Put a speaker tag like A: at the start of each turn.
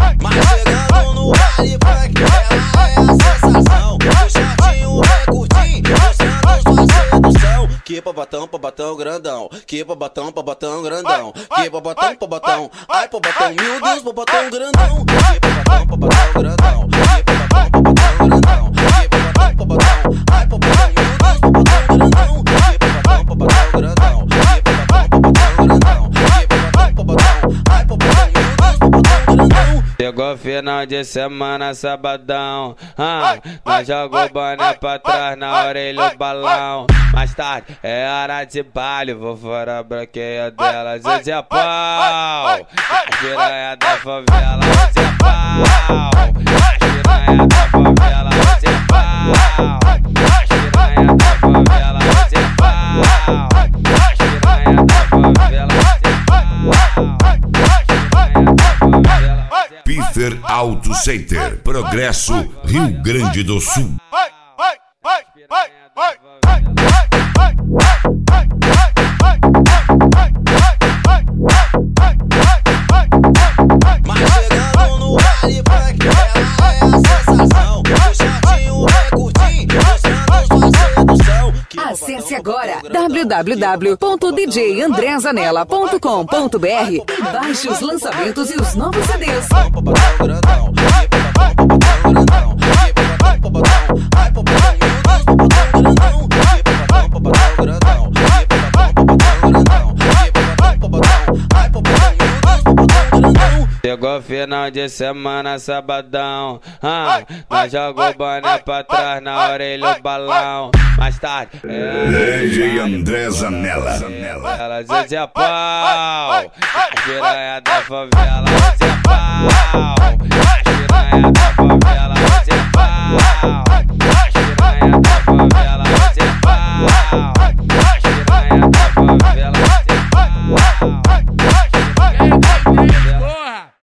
A: Mas chegando no baile funk, ela é a sensação. O shortinho bem curtinho, mostrando sua sedução. Que pra batão grandão, que pra batão grandão, que pra batão, ai pra batão, meu Deus, pra batão grandão. Que pra batão grandão, que pra batão grandão, que pra batão, ai pra batão, meu Deus, pra batão grandão. Que pra batão grandão, que pra batão grandão, que pra batão, ai pra batão, meu Deus, pra batão grandão.
B: Chegou final de semana, sabadão, nós jogou o boné pra trás, na orelha o balão. Mais tarde é hora de baile, vou fora a branqueia dela, hoje é pau. As piranha da favela, hoje é pau. As piranha da favela, hoje é pau. As piranha da favela, hoje é pau. As piranha da favela, hoje é pau.
C: Piffer Auto Center, Progresso, Rio Grande do Sul.
A: Mas chegando no baile funk, ela é a sensação. O shortinho bem curtinho, mostrando sua sedução.
D: Acesse agora www.djandrezanella.com.br e baixe os lançamentos e os novos CDs.
B: Chegou final de semana, sabadão, nós jogou o boné pra trás, na orelha o balão. Mais tarde
C: DJ Andrezanella.
B: Ela hoje é pau. As piranha da favela, hoje é pau. As piranha da favela, hoje é pau.